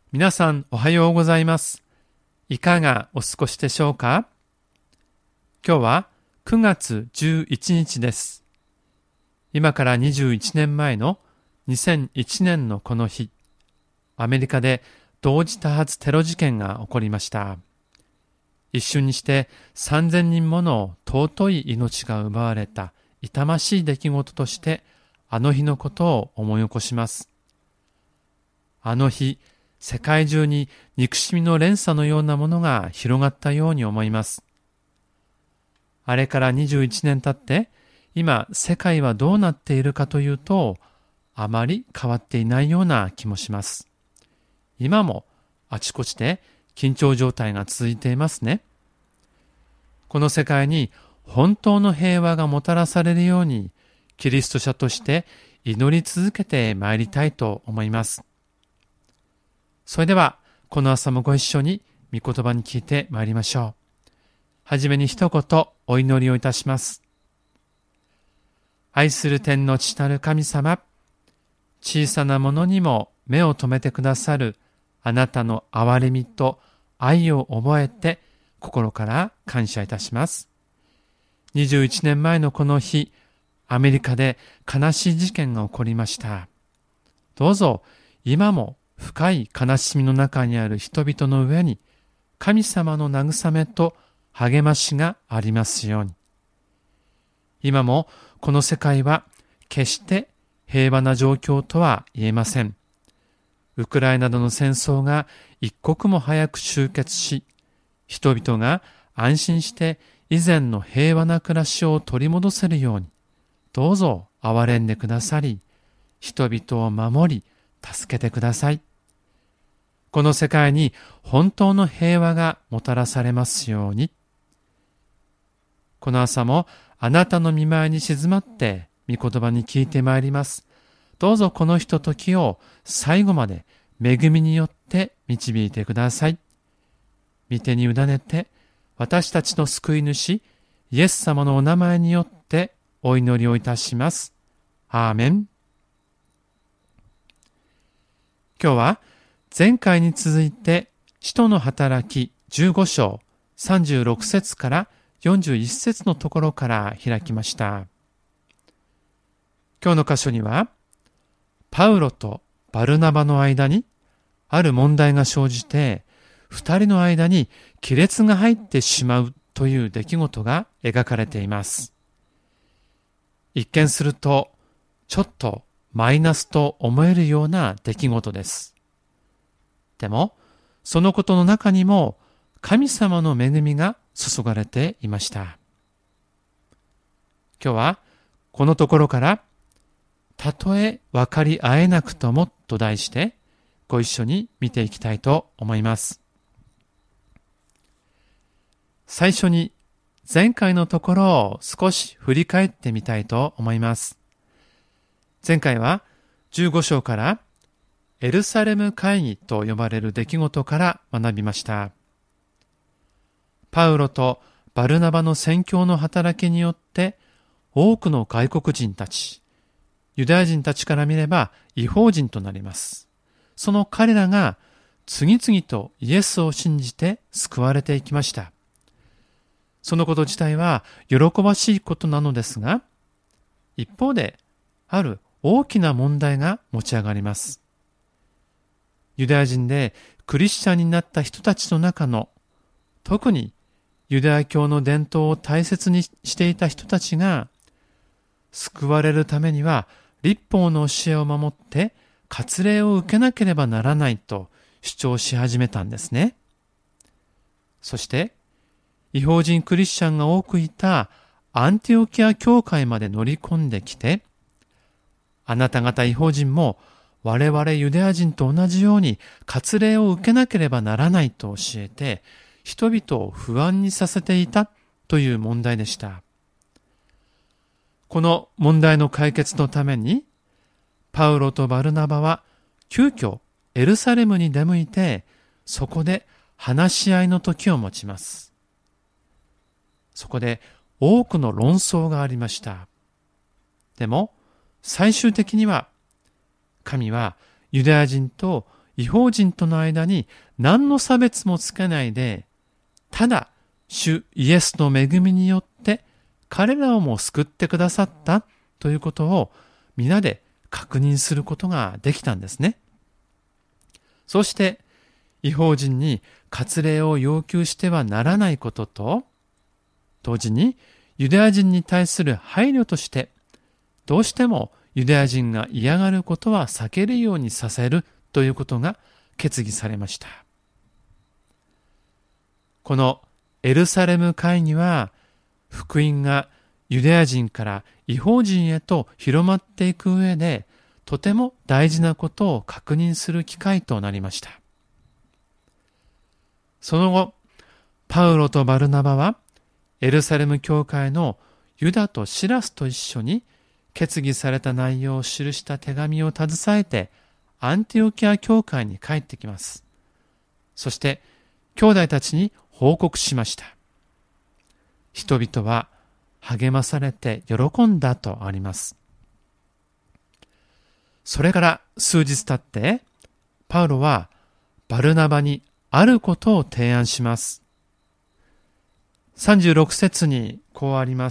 皆さんおはようございます。いかがお過ごしでしょうか？今日は9月11日です。今から21年前の2001年のこの日、アメリカで同時多発テロ事件が起こりました。一瞬にして3000人もの尊い命が奪われた痛ましい出来事としてあの日のことを思い起こします。あの日、世界中に憎しみの連鎖のようなものが広がったように思います。あれから21年経って、今世界はどうなっているかというと、あまり変わっていないような気もします。今もあちこちで緊張状態が続いていますね。この世界に本当の平和がもたらされるように、キリスト者として祈り続けてまいりたいと思います。それでは、この朝もご一緒に御言葉に聞いてまいりましょう。はじめに一言お祈りをいたします。愛する天の父なる神様、小さなものにも目を留めてくださるあなたの憐れみと愛を覚えて心から感謝いたします。21年前のこの日、アメリカで悲しい事件が起こりました。どうぞ今も深い悲しみの中にある人々の上に神様の慰めと励ましがありますように。今もこの世界は決して平和な状況とは言えません。ウクライナなどの戦争が一刻も早く終結し、人々が安心して以前の平和な暮らしを取り戻せるように、どうぞ憐れんでくださり、人々を守り、助けてください。この世界に本当の平和がもたらされますように。この朝もあなたの御前に静まって御言葉に聞いてまいります。どうぞこのひとときを最後まで恵みによって導いてください。御手に委ねて私たちの救い主イエス様のお名前によってお祈りをいたします。アーメン。今日は前回に続いて使徒の働き15章36節から41節のところから開きました。今日の箇所にはパウロとバルナバの間にある問題が生じて二人の間に亀裂が入ってしまうという出来事が描かれています。一見するとちょっとマイナスと思えるような出来事です。でもそのことの中にも神様の恵みが注がれていました。今日はこのところからたとえ分かり合えなくともと題してご一緒に見ていきたいと思います。最初に前回のところを少し振り返ってみたいと思います。前回は15章からエルサレム会議と呼ばれる出来事から学びました。パウロとバルナバの宣教の働きによって多くの外国人たち、ユダヤ人たちから見れば異邦人となります。その彼らが次々とイエスを信じて救われていきました。そのこと自体は喜ばしいことなのですが、一方である大きな問題が持ち上がります。ユダヤ人でクリスチャンになった人たちの中の、特にユダヤ教の伝統を大切にしていた人たちが、救われるためには律法の教えを守って割礼を受けなければならないと主張し始めたんですね。そして異邦人クリスチャンが多くいたアンティオキア教会まで乗り込んできて、あなた方異邦人も我々ユダヤ人と同じように割礼を受けなければならないと教えて、人々を不安にさせていたという問題でした。この問題の解決のために、パウロとバルナバは急遽エルサレムに出向いて、そこで話し合いの時を持ちます。そこで多くの論争がありました。でも最終的には神はユダヤ人と異邦人との間に何の差別もつけないで、ただ主イエスの恵みによって彼らをも救ってくださったということを皆で確認することができたんですね。そして異邦人に割礼を要求してはならないことと、同時にユダヤ人に対する配慮として、どうしてもユダヤ人が嫌がることは避けるようにさせるということが決議されました。このエルサレム会議は、福音がユダヤ人から異邦人へと広まっていく上で、とても大事なことを確認する機会となりました。その後、パウロとバルナバは、エルサレム教会のユダとシラスと一緒に決議された内容を記した手紙を携えてアンティオキア教会に帰ってきます。そして兄弟たちに報告しました。人々は励まされて喜んだとあります。それから数日経って、パウロはバルナバにあることを提案します。36節にこうあります。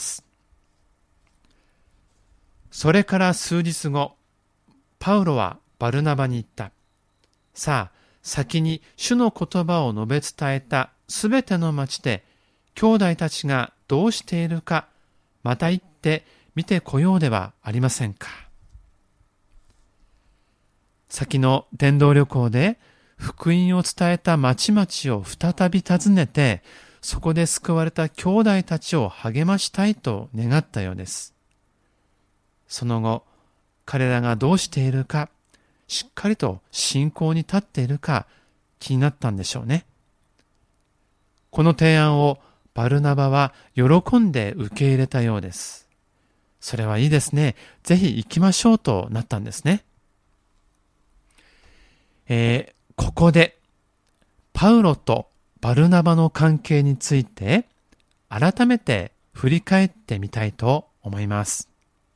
それから数日後、パウロはバルナバに言った。さあ、先に主の言葉を述べ伝えたすべての町で、兄弟たちがどうしているか、また行って見てこようではありませんか。先の伝道旅行で福音を伝えた町々を再び訪ねて、そこで救われた兄弟たちを励ましたいと願ったようです。その後、彼らがどうしているか、しっかりと信仰に立っているか気になったんでしょうね。この提案をバルナバは喜んで受け入れたようです。それはいいですね。ぜひ行きましょうとなったんですね。ここでパウロとバルナバの関係について改めて振り返ってみたいと思います。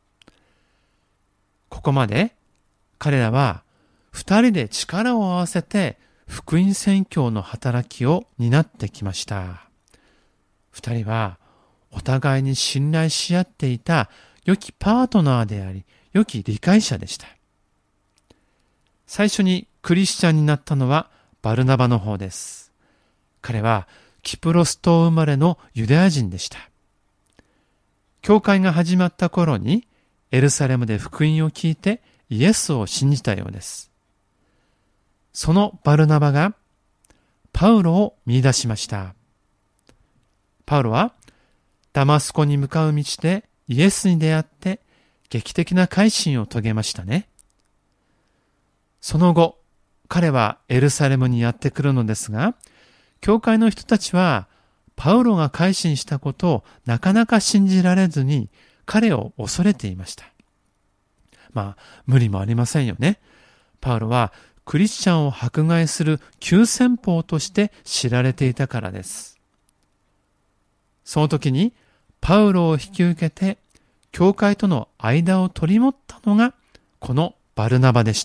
ここまで彼らは二人で力を合わせて福音宣教の働きを担ってきました。二人はお互いに信頼し合っていた良きパートナーであり、良き理解者でした。最初にクリスチャンになったのはバルナバの方です。彼はキプロス島生まれのユダヤ人でした。教会が始まった頃にエルサレムで福音を聞いてイエスを信じたようです。そのバルナバがパウロを見出しました。パウロはダマスコに向かう道でイエスに出会って劇的な改心を遂げましたね。その後、彼はエルサレムにやってくるのですが、教会の人たちはパウロが改心したことをなかなか信じられずに彼を恐れていました。無理もありませんよね。パウロはクリスチャンを迫害する急先鋒として知られていたからです。その時にパウロを引き受けて教会との間を取り持ったのがこのバルナバでした。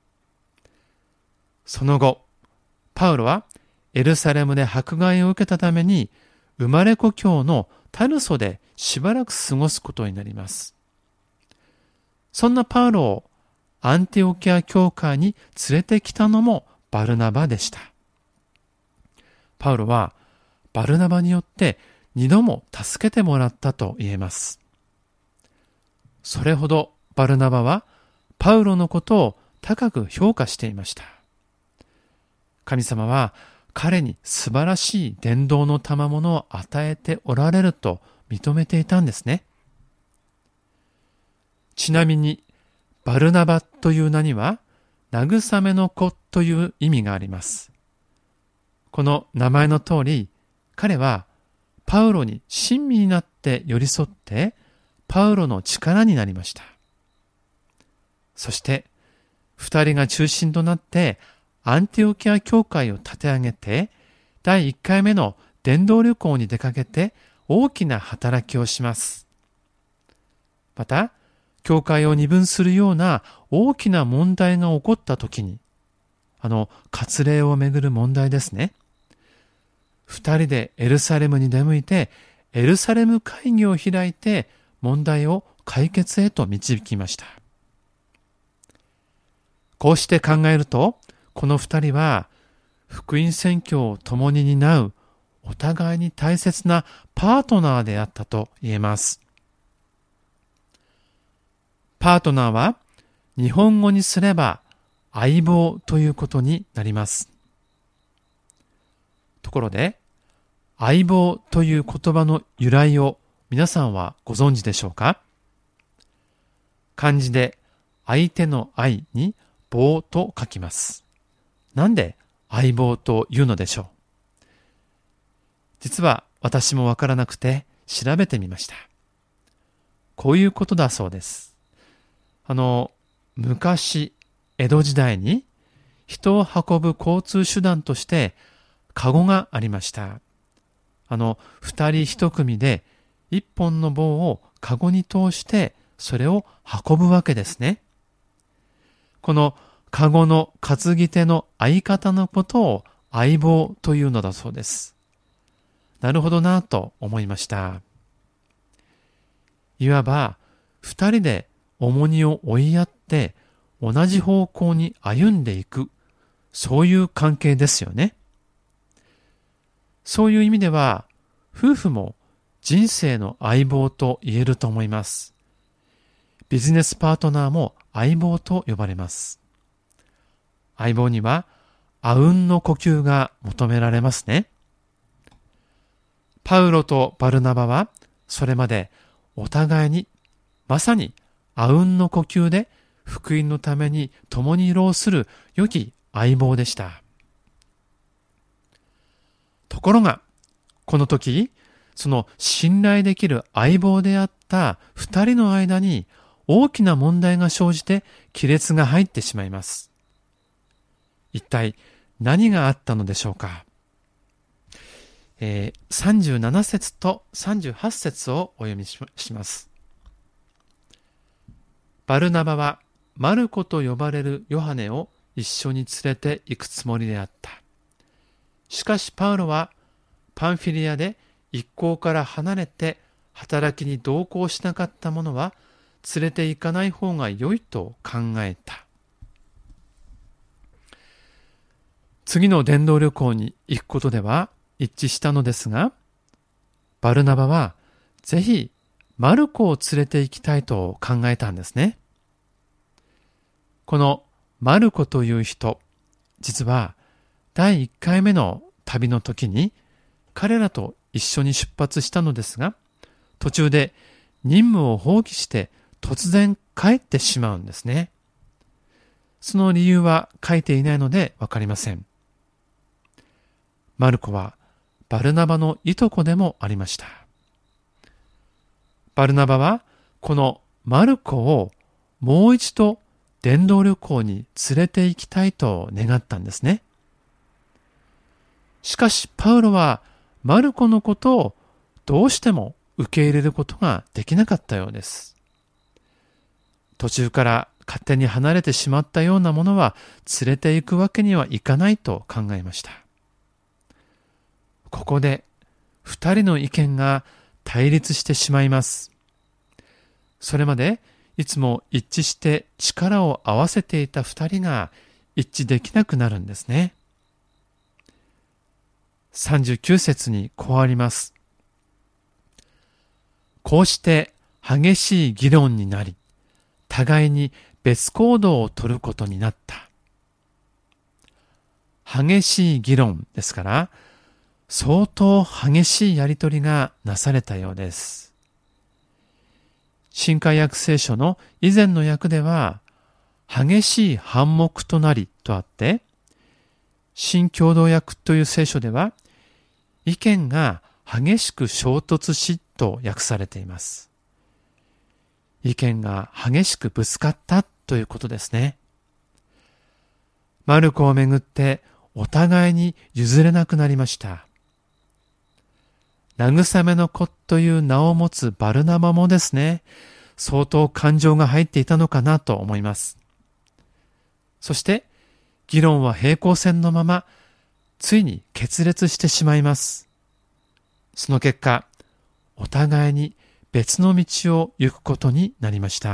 その後、パウロはエルサレムで迫害を受けたために生まれ故郷のタルソでしばらく過ごすことになります。そんなパウロをアンティオキア教会に連れてきたのもバルナバでした。パウロはバルナバによって2度も助けてもらったと言えます。それほどバルナバはパウロのことを高く評価していました。神様は彼に素晴らしい伝道の賜物を与えておられると認めていたんですね。ちなみにバルナバという名には慰めの子という意味があります。この名前の通り、彼はパウロに親身になって寄り添ってパウロの力になりました。そして二人が中心となってアンティオキア教会を立て上げて、第1回目の伝道旅行に出かけて大きな働きをします。また、教会を二分するような大きな問題が起こった時に、 割礼をめぐる問題ですね。二人でエルサレムに出向いて、エルサレム会議を開いて問題を解決へと導きました。こうして考えると、この二人は福音宣教を共に担うお互いに大切なパートナーであったと言えます。パートナーは日本語にすれば相棒ということになります。ところで、相棒という言葉の由来を皆さんはご存知でしょうか？漢字で相手の愛に棒と書きます。なんで相棒というのでしょう？実は私もわからなくて調べてみました。こういうことだそうです。昔、江戸時代に人を運ぶ交通手段としてカゴがありました。二人一組で一本の棒をカゴに通してそれを運ぶわけですね。このカゴの担ぎ手の相方のことを相棒というのだそうです。なるほどなと思いました。いわば二人で重荷を追いやって同じ方向に歩んでいく、そういう関係ですよね。そういう意味では夫婦も人生の相棒と言えると思います。ビジネスパートナーも相棒と呼ばれます。相棒にはあうんの呼吸が求められますね。パウロとバルナバはそれまでお互いにまさにあうんの呼吸で福音のために共に労する良き相棒でした。ところがこの時、その信頼できる相棒であった二人の間に大きな問題が生じて亀裂が入ってしまいます。一体何があったのでしょうか。37節と38節をお読みします。バルナバはマルコと呼ばれるヨハネを一緒に連れて行くつもりであった。しかしパウロはパンフィリアで一行から離れて働きに同行しなかった者は連れて行かない方が良いと考えた。次の伝道旅行に行くことでは一致したのですが、バルナバはぜひマルコを連れて行きたいと考えたんですね。このマルコという人、実は第1回目の旅の時に彼らと一緒に出発したのですが、途中で任務を放棄して突然帰ってしまうんですね。その理由は書いていないのでわかりません。マルコはバルナバのいとこでもありました。バルナバはこのマルコをもう一度伝道旅行に連れて行きたいと願ったんですね。しかしパウロはマルコのことをどうしても受け入れることができなかったようです。途中から勝手に離れてしまったようなものは連れて行くわけにはいかないと考えました。ここで二人の意見が対立してしまいます。それまでいつも一致して力を合わせていた二人が一致できなくなるんですね。39節にこうあります。こうして激しい議論になり、互いに別行動を取ることになった。激しい議論ですから、相当激しいやりとりがなされたようです。新海訳聖書の以前の訳では、激しい反目となりとあって、新共同訳という聖書では、意見が激しく衝突しと訳されています。意見が激しくぶつかったということですね。マルコをめぐってお互いに譲れなくなりました。慰めの子という名を持つバルナバもですね、相当感情が入っていたのかなと思います。そして議論は平行線のまま、ついに決裂してしまいます。その結果、お互いに別の道を行くことになりました。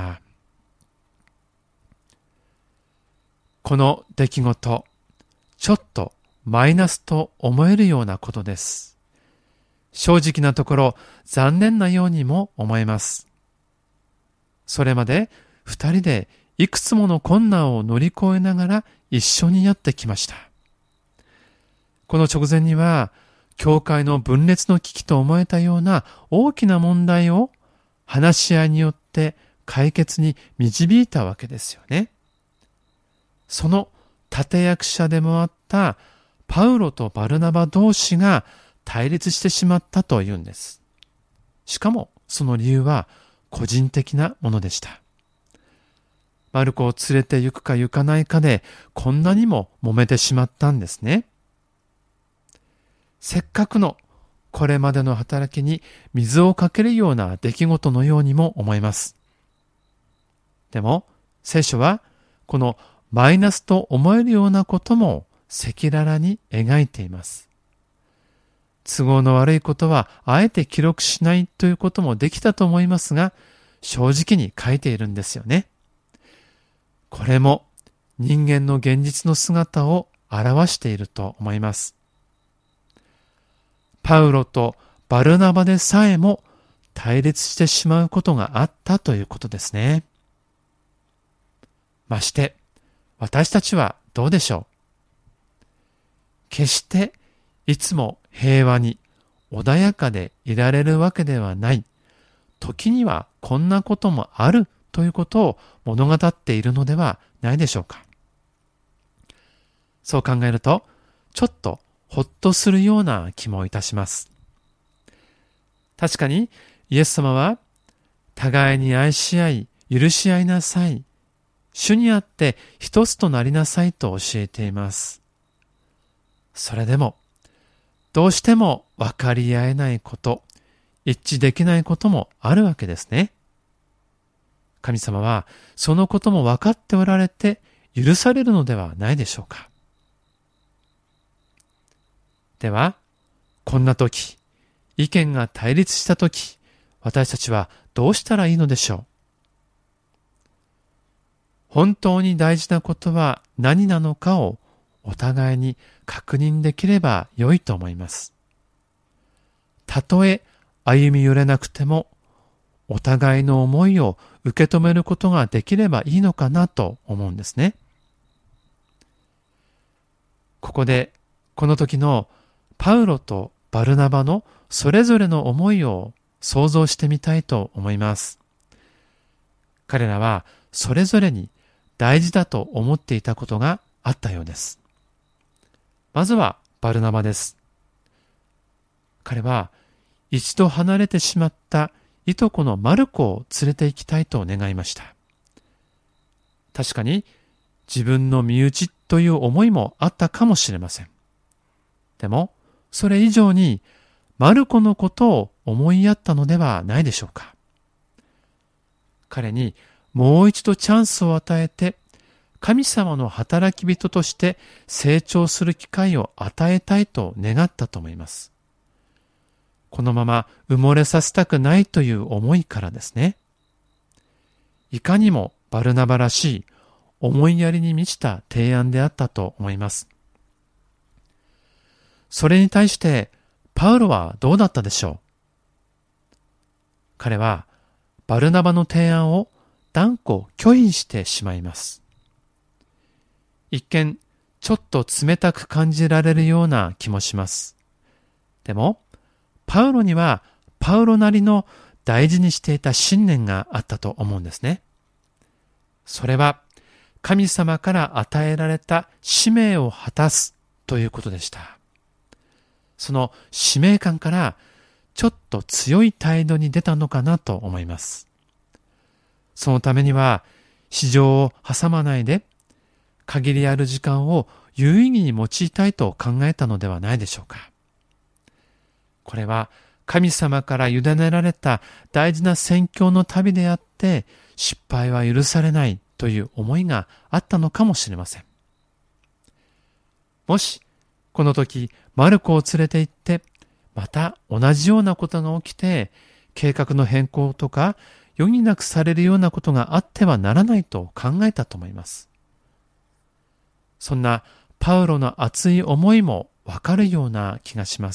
この出来事、ちょっとマイナスと思えるようなことです。正直なところ残念なようにも思えます。それまで二人でいくつもの困難を乗り越えながら一緒にやってきました。この直前には、教会の分裂の危機と思えたような大きな問題を話し合いによって解決に導いたわけですよね。その立役者でもあったパウロとバルナバ同士が対立してしまったというんです。しかもその理由は個人的なものでした。マルコを連れて行くか行かないかでこんなにも揉めてしまったんですね。せっかくのこれまでの働きに水をかけるような出来事のようにも思えます。でも聖書はこのマイナスと思えるようなことも赤裸々に描いています。都合の悪いことはあえて記録しないということもできたと思いますが、正直に書いているんですよね。これも人間の現実の姿を表していると思います。パウロとバルナバでさえも対立してしまうことがあったということですね。まして私たちはどうでしょう。決していつも平和に穏やかでいられるわけではない。時にはこんなこともあるということを物語っているのではないでしょうか。そう考えると、ちょっとほっとするような気もいたします。確かにイエス様は互いに愛し合い、許し合いなさい。主にあって一つとなりなさいと教えています。それでも、どうしても分かり合えないこと、一致できないこともあるわけですね。神様はそのことも分かっておられて許されるのではないでしょうか。では、こんな時、意見が対立した時、私たちはどうしたらいいのでしょう。本当に大事なことは何なのかをお互いに確認できれば良いと思います。たとえ歩み寄れなくても、お互いの思いを受け止めることができればいいのかなと思うんですね。ここで、この時のパウロとバルナバのそれぞれの思いを想像してみたいと思います。彼らはそれぞれに大事だと思っていたことがあったようです。まずはバルナバです。彼は一度離れてしまったいとこのマルコを連れて行きたいと願いました。確かに自分の身内という思いもあったかもしれません。でもそれ以上にマルコのことを思いやったのではないでしょうか。彼にもう一度チャンスを与えて、神様の働き人として成長する機会を与えたいと願ったと思います。このまま埋もれさせたくないという思いからですね。いかにもバルナバらしい思いやりに満ちた提案であったと思います。それに対してパウロはどうだったでしょう。彼はバルナバの提案を断固拒否してしまいます。一見ちょっと冷たく感じられるような気もします。でもパウロにはパウロなりの大事にしていた信念があったと思うんですね。それは神様から与えられた使命を果たすということでした。その使命感からちょっと強い態度に出たのかなと思います。そのためには市場を挟まないで限りある時間を有意義に用いたいと考えたのではないでしょうか。これは神様から委ねられた大事な宣教の旅であって失敗は許されないという思いがあったのかもしれません。 もしこの時マルコを連れて行ってまた同じようなことが起きて計画の変更とか余儀なくされるようなことがあってはならないと考えたと思います。そんなパウロの熱い思いもわかるような気がします。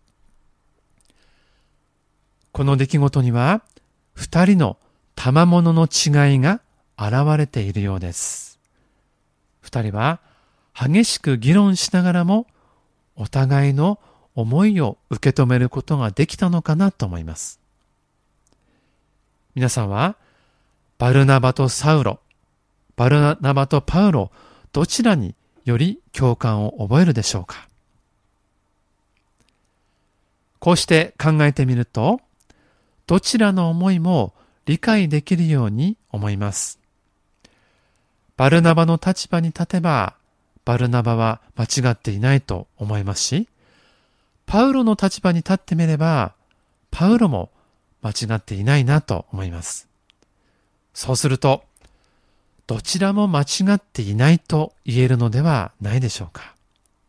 この出来事には二人の賜物の違いが現れているようです。二人は激しく議論しながらもお互いの思いを受け止めることができたのかなと思います。皆さんはバルナバとサウロ、バルナバとパウロ、どちらにより共感を覚えるでしょうか。こうして考えてみると、どちらの思いも理解できるように思います。バルナバの立場に立てば、バルナバは間違っていないと思いますし、パウロの立場に立ってみれば、パウロも間違っていないなと思います。そうすると、どちらも間違っていないと言えるのではないでしょうか。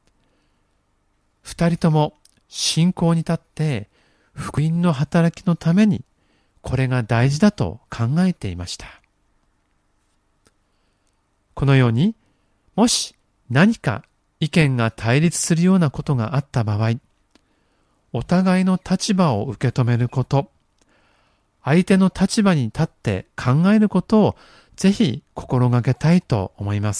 二人とも信仰に立って福音の働きのためにこれが大事だと考えていました。このように、もし何か意見が対立するようなことがあった場合、お互いの立場を受け止めること、相手の立場に立って考えることをぜひ心がけたいと思います。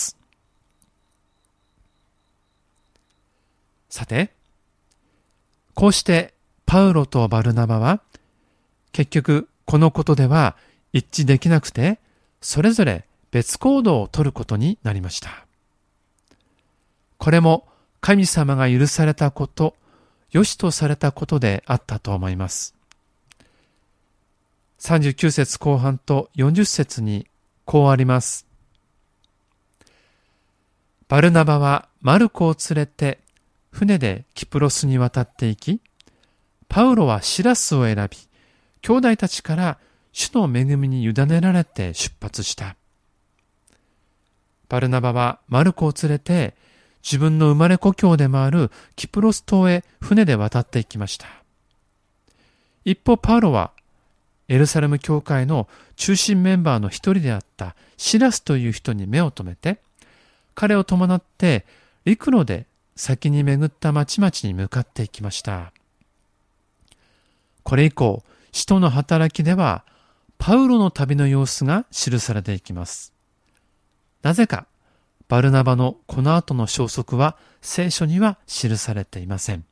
さて、こうしてパウロとバルナバは結局このことでは一致できなくて、それぞれ別行動を取ることになりました。これも神様が許されたこと、良しとされたことであったと思います。39節後半と40節にこうあります。バルナバはマルコを連れて船でキプロスに渡っていき、パウロはシラスを選び、兄弟たちから主の恵みに委ねられて出発した。バルナバはマルコを連れて自分の生まれ故郷でもあるキプロス島へ船で渡っていきました。一方パウロはエルサレム教会の中心メンバーの一人であったシラスという人に目を留めて、彼を伴って陸路で先に巡った町々に向かっていきました。これ以降、使徒の働きではパウロの旅の様子が記されていきます。なぜかバルナバのこの後の消息は聖書には記されていません。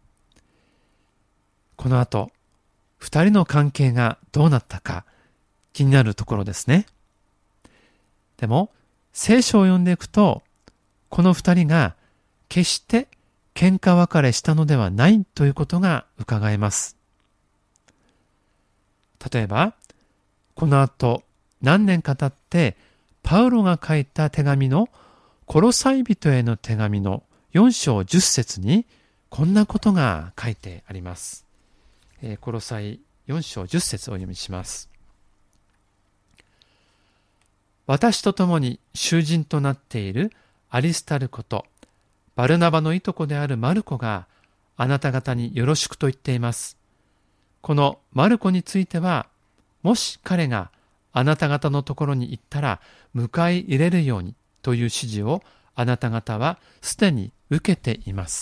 この後、二人の関係がどうなったか気になるところですね。でも、聖書を読んでいくと、この二人が決して喧嘩別れしたのではないということが伺えます。例えば、この後何年か経ってパウロが書いた手紙のコロサイ人への手紙の4章10節にこんなことが書いてあります。コロサイ4章10節をお読みします。私と共に囚人となっているアリスタルコとバルナバのいとこであるマルコがあなた方によろしくと言っています。このマルコについては、もし彼があなた方のところに行ったら迎え入れるようにという指示をあなた方はすでに受けています。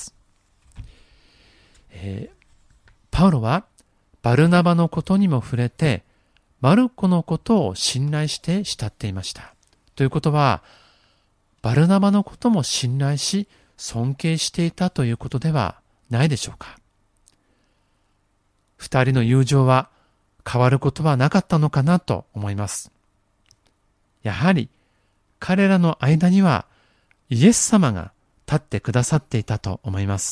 パウロはバルナバのことにも触れて、マルコのことを信頼して慕っていました。ということは、バルナバのことも信頼し、尊敬していたということではないでしょうか。二人の友情は変わることはなかったのかなと思います。やはり彼らの間にはイエス様が立ってくださっていたと思います。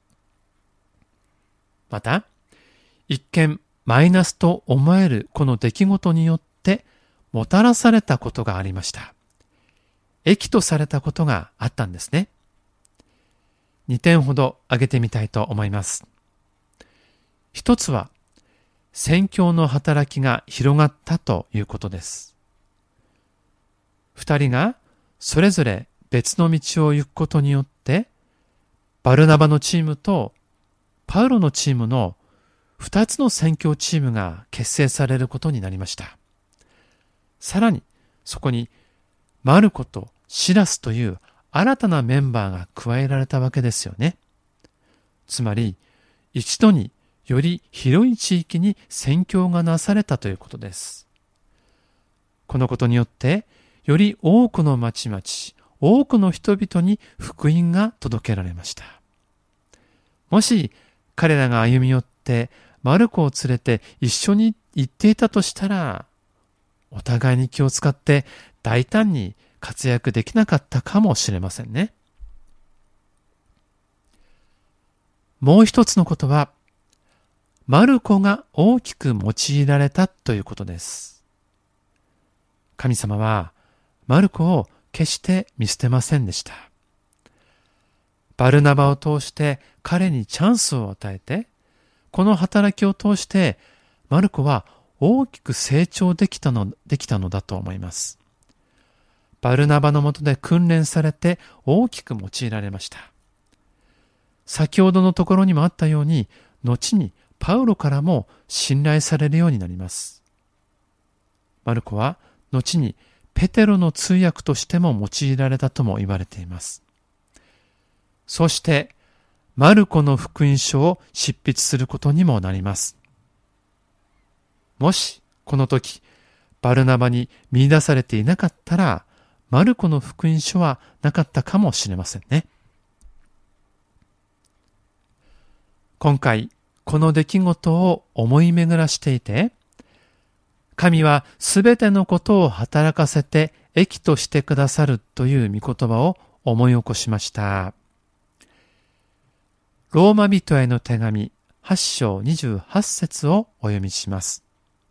また、一見マイナスと思えるこの出来事によってもたらされたことがありました。益とされたことがあったんですね。2点ほど挙げてみたいと思います。一つは、宣教の働きが広がったということです。二人がそれぞれ別の道を行くことによって、バルナバのチームとパウロのチームの2つの宣教チームが結成されることになりました。さらにそこにマルコとシラスという新たなメンバーが加えられたわけですよね。つまり一度により広い地域に宣教がなされたということです。このことによってより多くの町々、多くの人々に福音が届けられました。もし彼らが歩み寄ってマルコを連れて一緒に行っていたとしたら、お互いに気を使って大胆に活躍できなかったかもしれませんね。もう一つのことは、マルコが大きく用いられたということです。神様はマルコを決して見捨てませんでした。バルナバを通して彼にチャンスを与えて、この働きを通してマルコは大きく成長できたのだと思います。バルナバの下で訓練されて大きく用いられました。先ほどのところにもあったように、後にパウロからも信頼されるようになります。マルコは後にペテロの通訳としても用いられたとも言われています。そしてマルコの福音書を執筆することにもなります。もしこの時バルナバに見出されていなかったら、マルコの福音書はなかったかもしれませんね。今回この出来事を思い巡らしていて、神はすべてのことを働かせて益としてくださるという御言葉を思い起こしました。ローマ人への手紙8章28節をお読みします。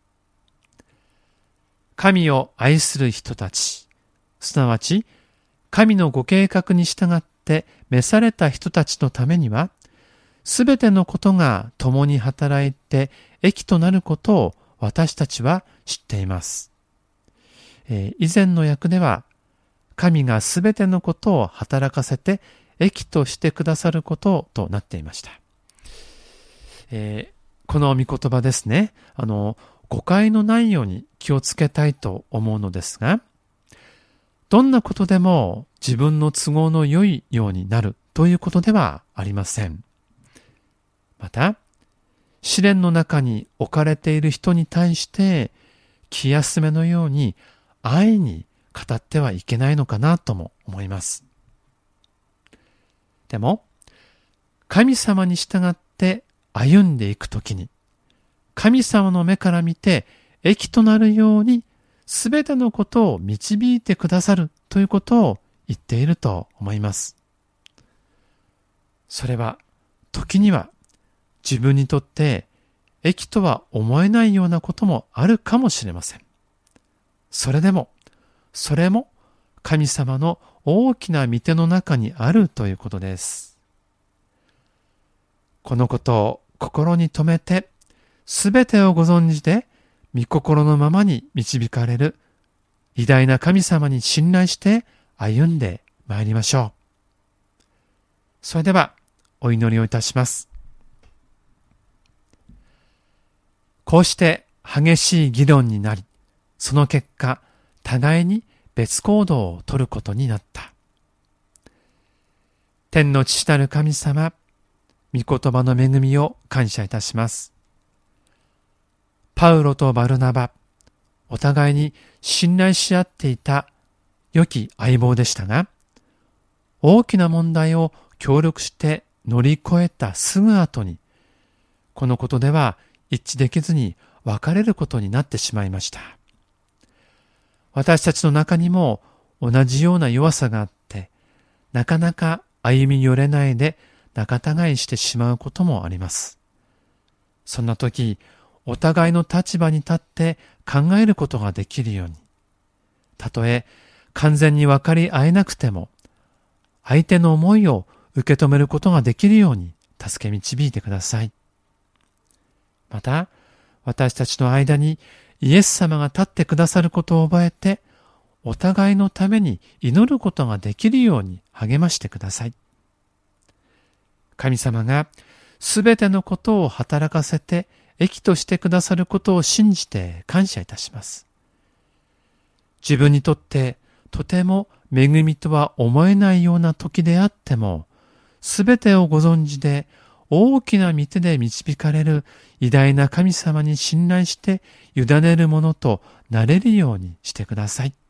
神を愛する人たち、すなわち神のご計画に従って召された人たちのためには、すべてのことが共に働いて益となることを私たちは知っています。以前の訳では、神がすべてのことを働かせて益としてくださることとなっていました。この御言葉ですね、誤解のないように気をつけたいと思うのですが、どんなことでも自分の都合の良いようになるということではありません。また、試練の中に置かれている人に対して気休めのように安易に語ってはいけないのかなとも思います。でも、神様に従って歩んでいくときに、神様の目から見て益となるようにすべてのことを導いてくださるということを言っていると思います。それは時には自分にとって益とは思えないようなこともあるかもしれません。それも神様の大きな御手の中にあるということです。このことを心に留めて、すべてをご存知で御心のままに導かれる偉大な神様に信頼して歩んでまいりましょう。それではお祈りをいたします。こうして激しい議論になり、その結果、互いに別行動を取ることになった。天の父なる神様、御言葉の恵みを感謝いたします。パウロとバルナバ、お互いに信頼し合っていた良き相棒でしたが、大きな問題を協力して乗り越えたすぐ後に、このことでは一致できずに別れることになってしまいました。私たちの中にも同じような弱さがあって、なかなか歩み寄れないで仲違いしてしまうこともあります。そんな時、お互いの立場に立って考えることができるように、たとえ完全に分かり合えなくても、相手の思いを受け止めることができるように助け導いてください。また、私たちの間にイエス様が立ってくださることを覚えて、 お互いのために祈ることができるように励ましてください。神様がすべてのことを働かせて益としてくださることを信じて感謝いたします。自分にとってとても恵みとは思えないような時であっても、すべてをご存知で大きな御手で導かれる偉大な神様に信頼して委ねるものとなれるようにしてください。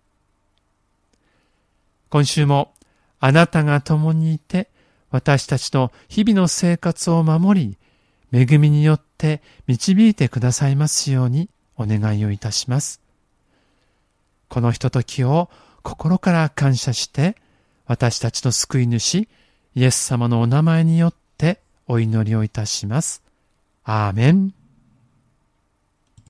今週もあなたが共にいて、私たちの日々の生活を守り、恵みによって導いてくださいますようにお願いをいたします。このひとときを心から感謝して、私たちの救い主イエス様のお名前によってお祈りをいたします。アーメン。